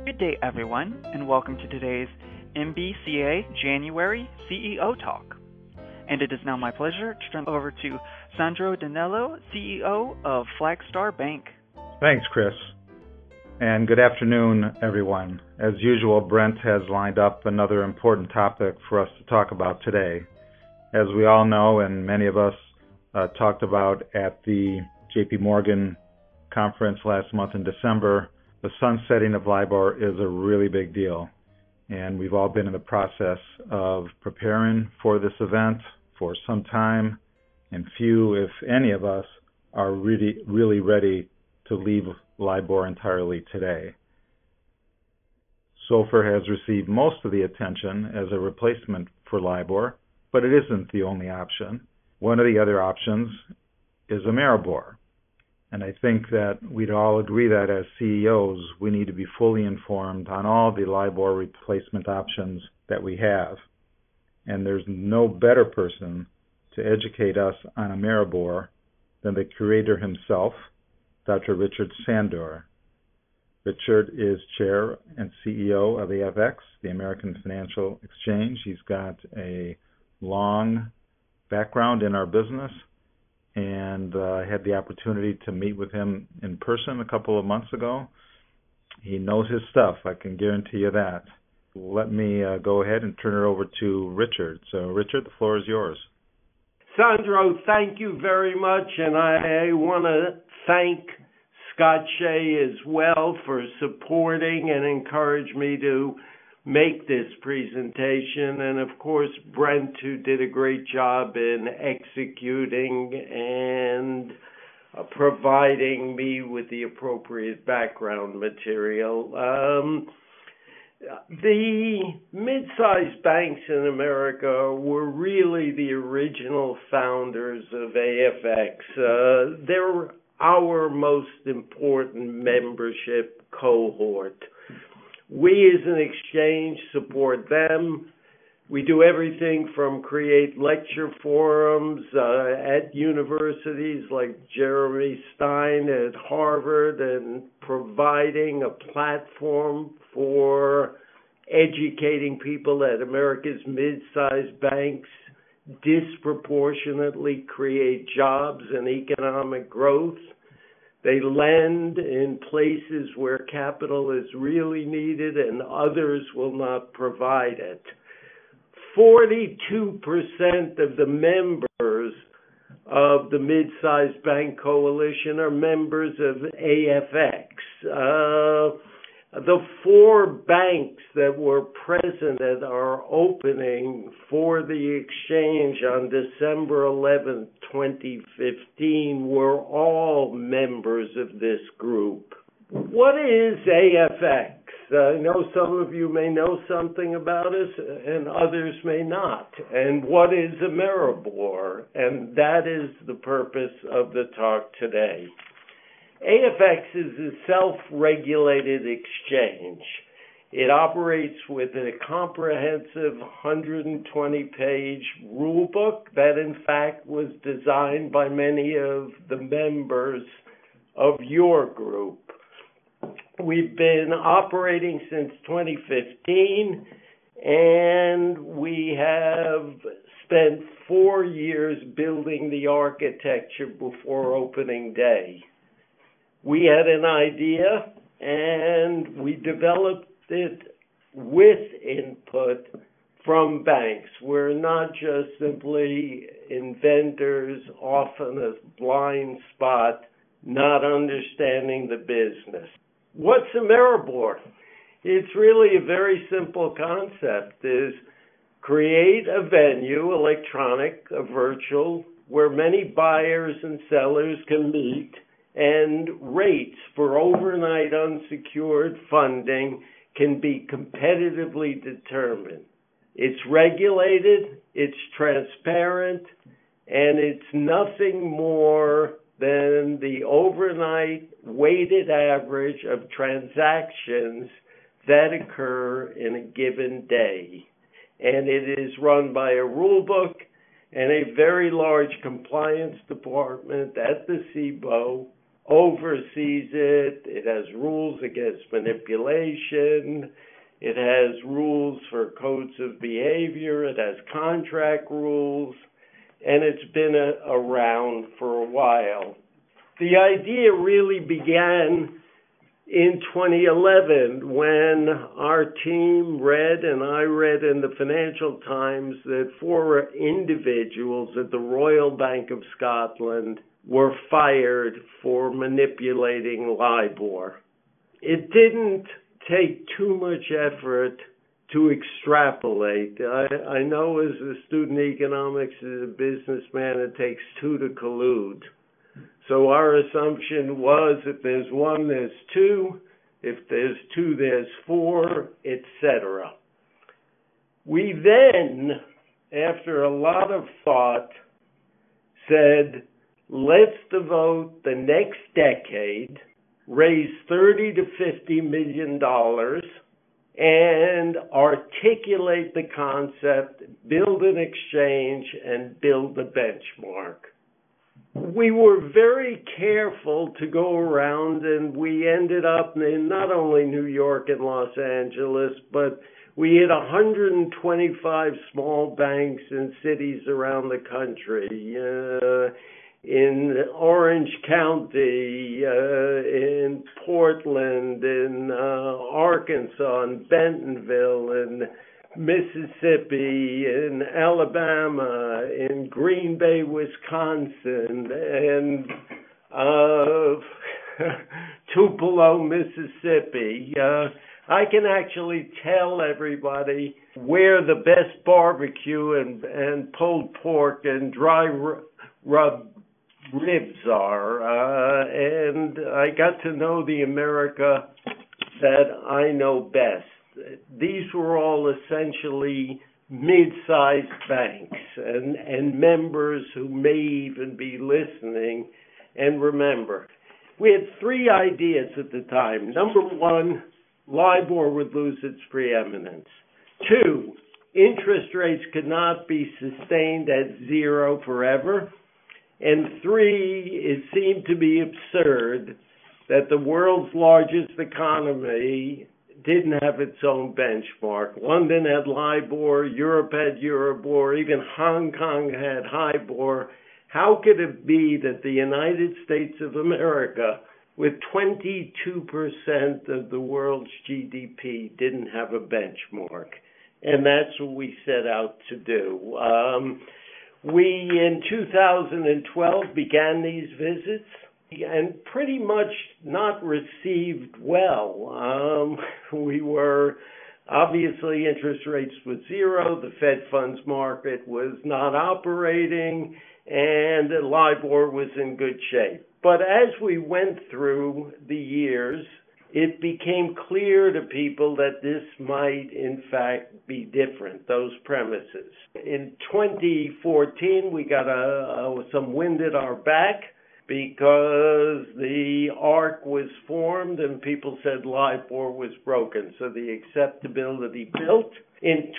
Good day, everyone, and welcome to today's MBCA January CEO Talk. And it is now my pleasure to turn over to Sandro Danello, CEO of Flagstar Bank. Thanks, Chris. And good afternoon, everyone. As usual, Brent has lined up another important topic for us to talk about today. As we all know, and many of us talked about at the JP Morgan conference last month in December, the sunsetting of LIBOR is a really big deal. And we've all been in the process of preparing for this event for some time, and few, if any of us, are really ready to leave LIBOR entirely today. SOFR has received most of the attention as a replacement for LIBOR, but it isn't the only option. One of the other options is Ameribor. And I think that we'd all agree that as CEOs, we need to be fully informed on all the LIBOR replacement options that we have. And there's no better person to educate us on Ameribor than the creator himself, Dr. Richard Sandor. Richard is chair and CEO of AFX, the American Financial Exchange. He's got a long background in our business, and I had the opportunity to meet with him in person a couple of months ago. He knows his stuff, I can guarantee you that. Let me go ahead and turn it over to Richard. So, Richard, the floor is yours. Sandro, thank you very much, and I want to thank Scott Shea as well for supporting and encourage me to make this presentation, and of course Brent, who did a great job in executing and providing me with the appropriate background material. The mid-sized banks in America were really the original founders of AFX. They're our most important membership cohort. We as an exchange support them. We do everything from create lecture forums at universities like Jeremy Stein at Harvard and providing a platform for educating people that America's mid-sized banks disproportionately create jobs and economic growth. They lend in places where capital is really needed and others will not provide it. 42% of the members of the Mid-Sized Bank Coalition are members of AFX. The four banks that were present at our opening for the exchange on December 11, 2015, were all members of this group. What is AFX? I know some of you may know something about us and others may not. And what is Ameribor? And that is the purpose of the talk today. AFX is a self-regulated exchange. It operates with a comprehensive 120-page rule book that, in fact, was designed by many of the members of your group. We've been operating since 2015, and we have spent 4 years building the architecture before opening day. We had an idea, and we developed it with input from banks. We're not just simply inventors off in a blind spot, not understanding the business. What's Ameribor? It's really a very simple concept, is create a venue, electronic, a virtual, where many buyers and sellers can meet, and rates for overnight unsecured funding can be competitively determined. It's regulated, it's transparent, and it's nothing more than the overnight weighted average of transactions that occur in a given day. And it is run by a rule book and a very large compliance department at the CBOE oversees it. It has rules against manipulation. It has rules for codes of behavior. It has contract rules. And it's been around for a while. The idea really began in 2011 when our team read, and I read in the Financial Times, that 4 individuals at the Royal Bank of Scotland were fired for manipulating LIBOR. It didn't take too much effort to extrapolate. I know as a student of economics, as a businessman, it takes 2 to collude. So our assumption was if there's 1, there's 2. If there's 2, there's 4, etc. We then, after a lot of thought, said, let's devote the next decade, raise $30 to $50 million, and articulate the concept, build an exchange, and build a benchmark. We were very careful to go around, and we ended up in not only New York and Los Angeles, but we hit 125 small banks in cities around the country, in Orange County, in Portland, in Arkansas, in Bentonville, in Mississippi, in Alabama, in Green Bay, Wisconsin, and Tupelo, Mississippi. I can actually tell everybody where the best barbecue and pulled pork and dry rub ribs are, and I got to know the America that I know best. These were all essentially mid-sized banks and members who may even be listening. And remember, we had 3 ideas at the time. Number 1, LIBOR would lose its preeminence. 2, interest rates could not be sustained at 0 forever. And 3, it seemed to be absurd that the world's largest economy didn't have its own benchmark. London had LIBOR, Europe had Euribor, even Hong Kong had HIBOR. How could it be that the United States of America, with 22% of the world's GDP, didn't have a benchmark? And that's what we set out to do. We, in 2012, began these visits, and pretty much not received well. We were, obviously, interest rates was 0, the Fed funds market was not operating, and LIBOR was in good shape. But as we went through the years, it became clear to people that this might, in fact, be different, those premises. In 2014, we got some wind at our back, because the ARC was formed and people said LIBOR was broken. So the acceptability built. In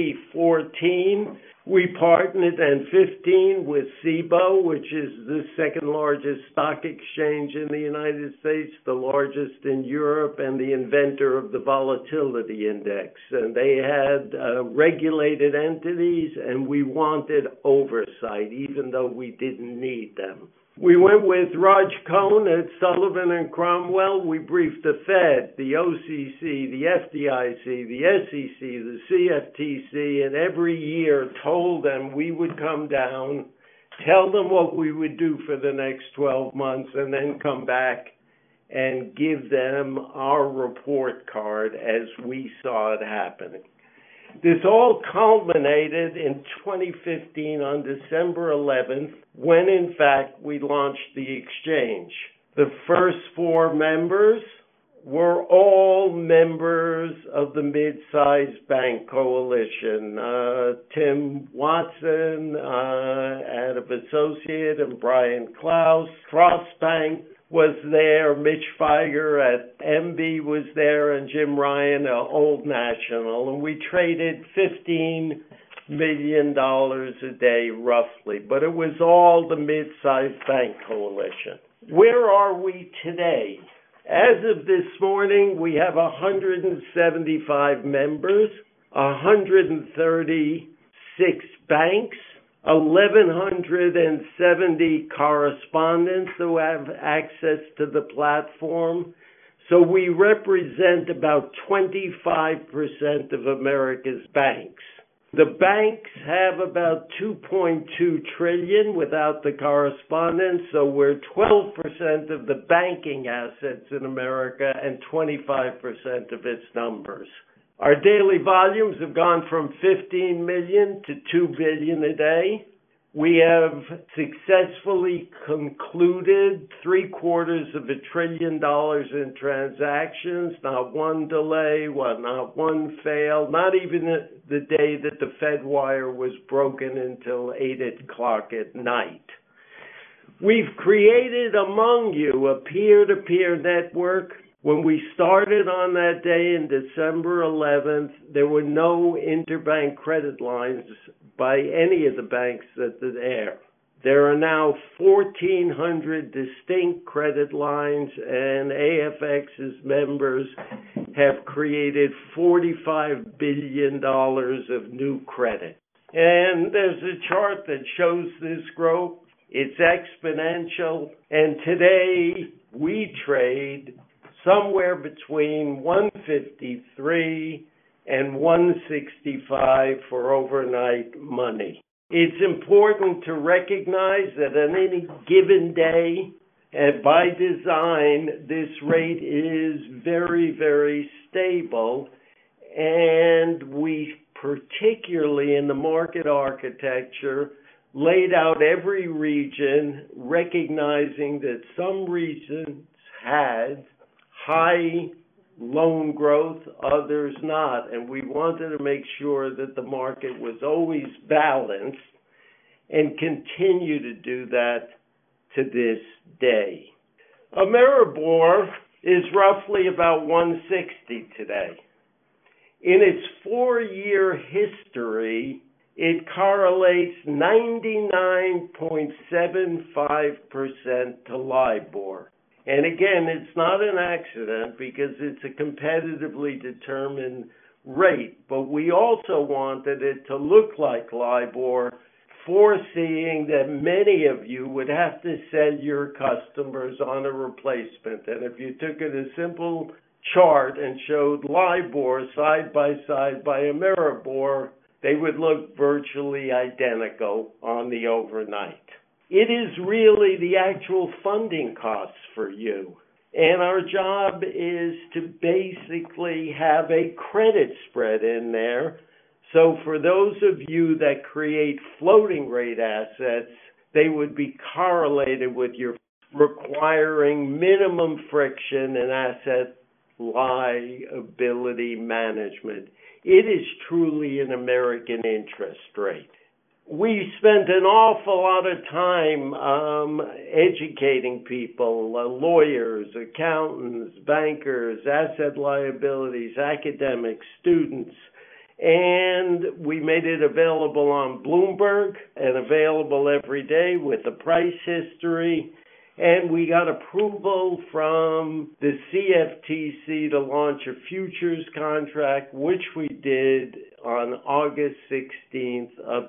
2014, we partnered, and 2015, with Cboe, which is the second largest stock exchange in the United States, the largest in Europe, and the inventor of the volatility index. And they had regulated entities, and we wanted oversight, even though we didn't need them. We went with Raj Cohn at Sullivan and Cromwell. We briefed the Fed, the OCC, the FDIC, the SEC, the CFTC, and every year told them we would come down, tell them what we would do for the next 12 months, and then come back and give them our report card as we saw it happening. This all culminated in 2015 on December 11th, when in fact we launched the exchange. The first 4 members were all members of the mid-sized bank coalition. Tim Watson, Adam Associate, and Brian Klaus. Frost Bank was there, Mitch Feiger at MB was there, and Jim Ryan at Old National. And we traded $15 million a day, roughly. But it was all the mid-sized bank coalition. Where are we today? As of this morning, we have 175 members, 136 banks, 1,170 correspondents who have access to the platform. So we represent about 25% of America's banks. The banks have about $2.2 trillion without the correspondents, so we're 12% of the banking assets in America and 25% of its numbers. Our daily volumes have gone from 15 million to 2 billion a day. We have successfully concluded $750 billion in transactions, not one delay, not one fail, not even the day that the Fed wire was broken until 8 o'clock at night. We've created among you a peer-to-peer network. When we started on that day in December 11th, there were no interbank credit lines by any of the banks that were there. There are now 1,400 distinct credit lines, and AFX's members have created $45 billion of new credit. And there's a chart that shows this growth. It's exponential, and today we trade somewhere between 153 and 165 for overnight money. It's important to recognize that on any given day, and by design, this rate is very, very stable, and we particularly in the market architecture laid out every region, recognizing that some regions had high loan growth, others not. And we wanted to make sure that the market was always balanced and continue to do that to this day. Ameribor is roughly about 160 today. In its 4-year history, it correlates 99.75% to LIBOR. And again, it's not an accident because it's a competitively determined rate, but we also wanted it to look like LIBOR, foreseeing that many of you would have to send your customers on a replacement. And if you took a simple chart and showed LIBOR side by Ameribor, they would look virtually identical on the overnight. It is really the actual funding costs for you. And our job is to basically have a credit spread in there. So for those of you that create floating rate assets, they would be correlated with your requiring minimum friction and asset liability management. It is truly an American interest rate. We spent an awful lot of time educating people, lawyers, accountants, bankers, asset liabilities, academics, students, and we made it available on Bloomberg and available every day with the price history. And we got approval from the CFTC to launch a futures contract, which we did on August 16th of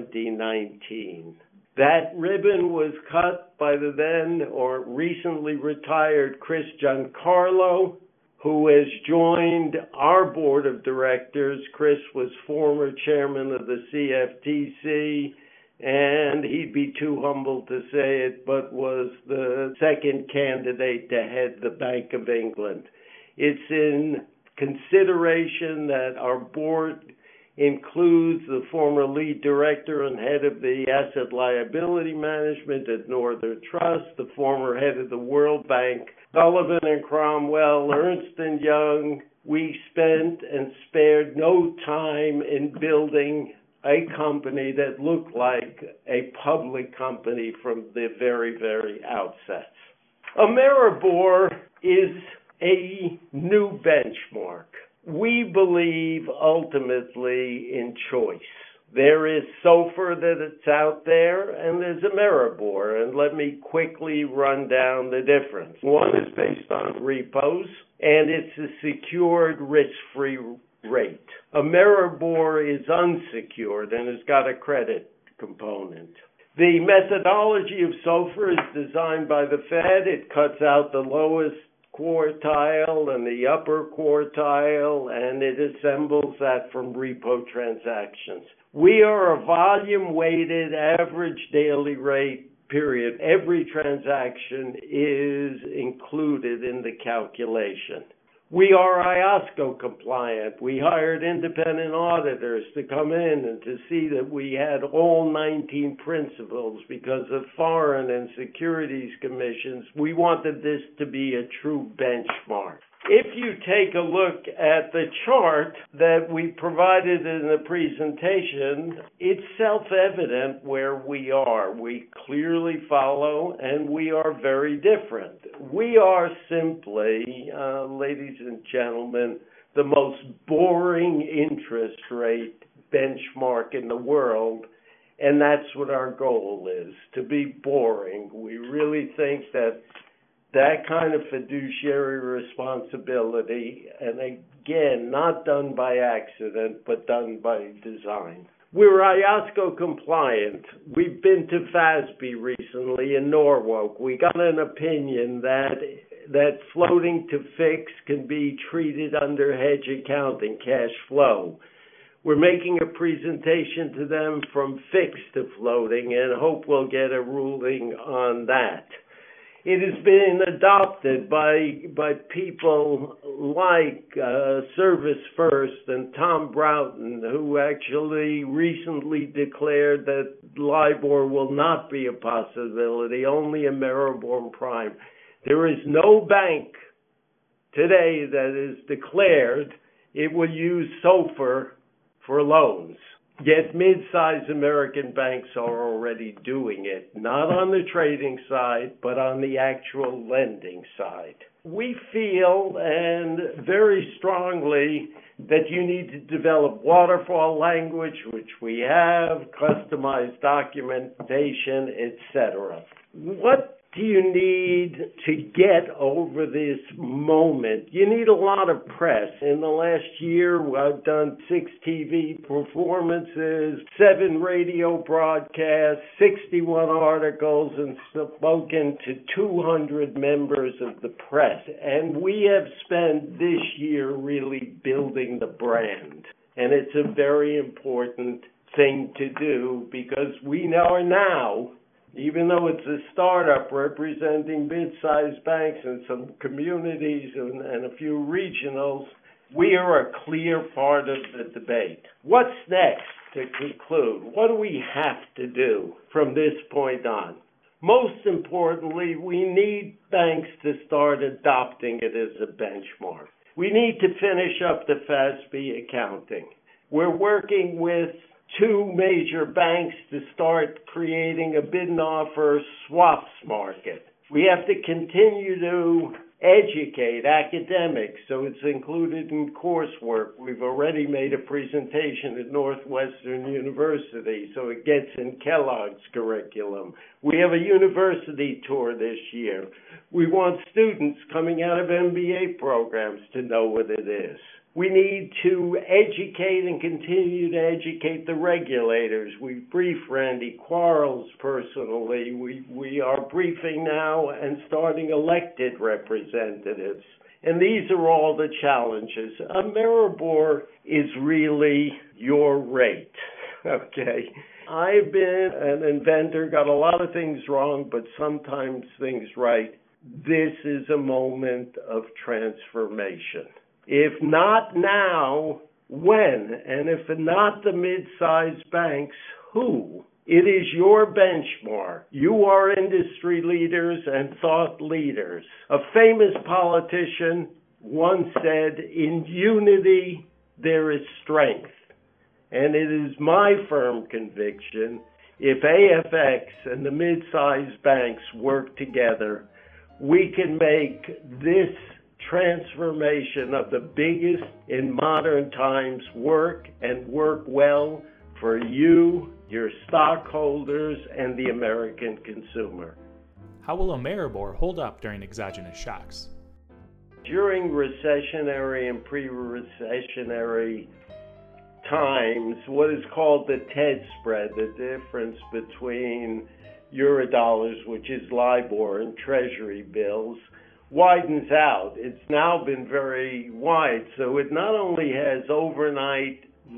2019. That ribbon was cut by the then or recently retired Chris Giancarlo, who has joined our board of directors. Chris was former chairman of the CFTC, and he'd be too humble to say it, but was the second candidate to head the Bank of England. It's in consideration that our board includes the former lead director and head of the asset liability management at Northern Trust, the former head of the World Bank, Sullivan and Cromwell, Ernst & Young. We spent and spared no time in building a company that looked like a public company from the very, very outset. Ameribor is a new benchmark. We believe ultimately in choice. There is SOFR that's out there, and there's Ameribor. And let me quickly run down the difference. One is based on repos, and it's a secured risk-free rate. Ameribor is unsecured and has got a credit component. The methodology of SOFR is designed by the Fed. It cuts out the lowest quartile and the upper quartile, and it assembles that from repo transactions. We are a volume-weighted average daily rate, period. Every transaction is included in the calculation. We are IOSCO compliant. We hired independent auditors to come in and to see that we had all 19 principles because of foreign and securities commissions. We wanted this to be a true benchmark. If you take a look at the chart that we provided in the presentation, it's self-evident where we are. We clearly follow, and we are very different. We are simply, ladies and gentlemen, the most boring interest rate benchmark in the world, and that's what our goal is, to be boring. We really think that kind of fiduciary responsibility, and again, not done by accident, but done by design. We're IOSCO compliant. We've been to FASB recently in Norwalk. We got an opinion that floating to fixed can be treated under hedge accounting, cash flow. We're making a presentation to them from fixed to floating and hope we'll get a ruling on that. It has been adopted by people like Service First and Tom Broughton, who actually recently declared that LIBOR will not be a possibility, only Ameribor Prime. There is no bank today that is declared it will use SOFR for loans. Yet mid-sized American banks are already doing it, not on the trading side, but on the actual lending side. We feel, and very strongly, that you need to develop waterfall language, which we have, customized documentation, etc. What do you need to get over this moment? You need a lot of press. In the last year, I've done 6 TV performances, 7 radio broadcasts, 61 articles, and spoken to 200 members of the press. And we have spent this year really building the brand. And it's a very important thing to do because we are now, even though it's a startup representing mid-sized banks and some communities and a few regionals, we are a clear part of the debate. What's next to conclude? What do we have to do from this point on? Most importantly, we need banks to start adopting it as a benchmark. We need to finish up the FASB accounting. We're working with 2 major banks to start creating a bid and offer swaps market. We have to continue to educate academics, so it's included in coursework. We've already made a presentation at Northwestern University, so it gets in Kellogg's curriculum. We have a university tour this year. We want students coming out of MBA programs to know what it is. We need to educate and continue to educate the regulators. We brief Randy Quarles personally. We are briefing now and starting elected representatives. And these are all the challenges. Ameribor is really your rate, okay? I've been an inventor, got a lot of things wrong, but sometimes things right. This is a moment of transformation. If not now, when? And if not the mid-sized banks, who? It is your benchmark. You are industry leaders and thought leaders. A famous politician once said, "In unity, there is strength." And it is my firm conviction, if AFX and the mid-sized banks work together, we can make this transformation of the biggest in modern times work and work well for you, your stockholders, and the American consumer. How will Ameribor hold up during exogenous shocks? During recessionary and pre-recessionary times, what is called the TED spread, the difference between Eurodollars, which is LIBOR, and Treasury bills, widens out. It's now been very wide, so it not only has overnight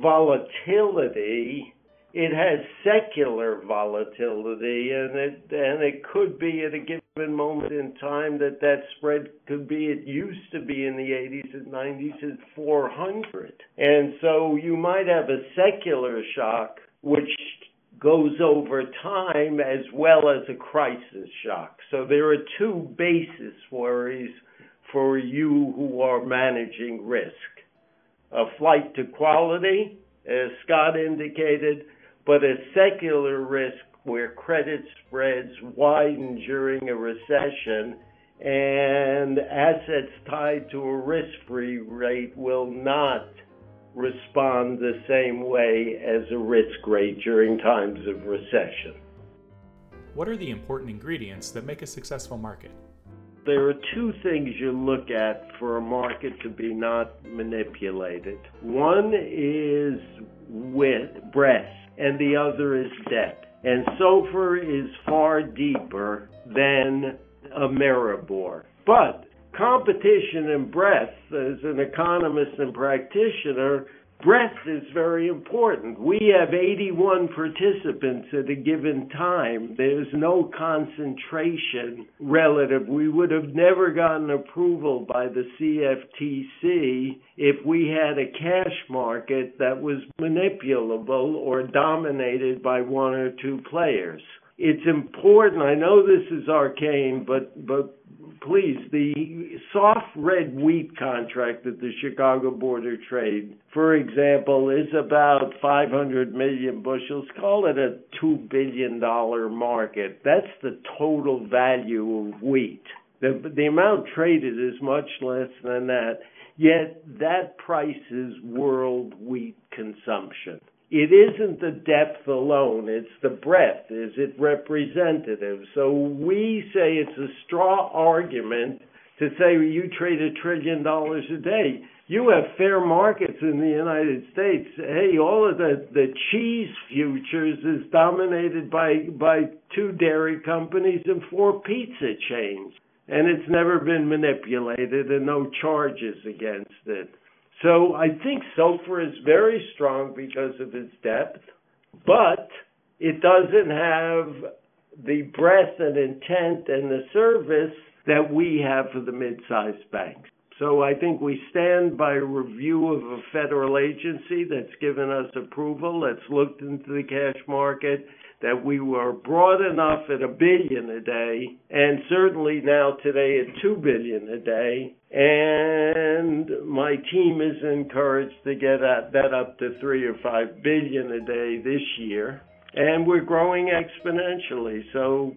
volatility, it has secular volatility, and it could be at a given moment in time that spread could be, it used to be in the 80s and 90s at 400. And so you might have a secular shock which goes over time as well as a crisis shock. So there are two basis worries for you who are managing risk. A flight to quality, as Scott indicated, but a secular risk where credit spreads widen during a recession and assets tied to a risk-free rate will not respond the same way as a risk rate during times of recession. What are the important ingredients that make a successful market? There are two things you look at for a market to be not manipulated. One is with breadth, and the other is depth. And SOFR is far deeper than Ameribor. But competition and breadth, as an economist and practitioner, breadth is very important. We have 81 participants at a given time. There's no concentration relative. We would have never gotten approval by the CFTC if we had a cash market that was manipulable or dominated by one or two players. It's important. I know this is arcane, but please, the soft red wheat contract at the Chicago Board of Trade, for example, is about 500 million bushels. Call it a $2 billion market. That's the total value of wheat. The amount traded is much less than that, yet that prices world wheat consumption. It isn't the depth alone, it's the breadth. Is it representative? So we say it's a straw argument to say you trade $1 trillion a day. You have fair markets in the United States. Hey, all of the cheese futures is dominated by 2 dairy companies and 4 pizza chains. And it's never been manipulated and no charges against it. So I think SOFR is very strong because of its depth, but it doesn't have the breadth and intent and the service that we have for the mid-sized banks. So I think we stand by a review of a federal agency that's given us approval, that's looked into the cash market, that we were broad enough at $1 billion a day, and certainly now today at $2 billion a day. And my team is encouraged to get that up to $3 or $5 billion a day this year. And we're growing exponentially. So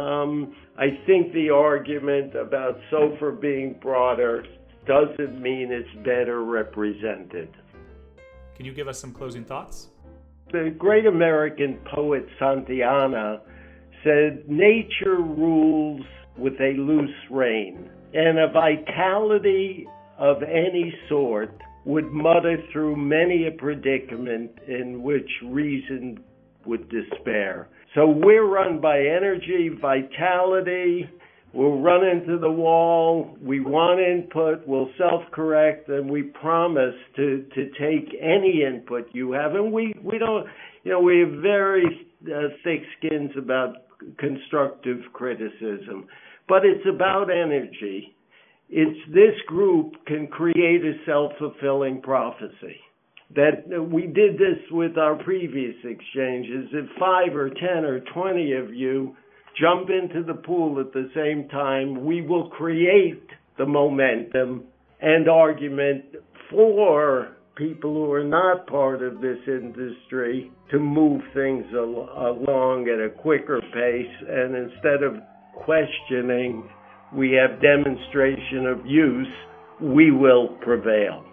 I think the argument about SOFR being broader doesn't mean it's better represented. Can you give us some closing thoughts? The great American poet Santayana said, "Nature rules with a loose rein, and a vitality of any sort would mutter through many a predicament in which reason would despair." So we're run by energy, vitality. We'll run into the wall. We want input. We'll self-correct, and we promise to take any input you have. And we don't, we have very thick skins about constructive criticism. But it's about energy. It's this group can create a self-fulfilling prophecy. That we did this with our previous exchanges. If 5 or 10 or 20 of you jump into the pool at the same time, we will create the momentum and argument for people who are not part of this industry to move things along at a quicker pace. And instead of questioning, we have demonstration of use, we will prevail.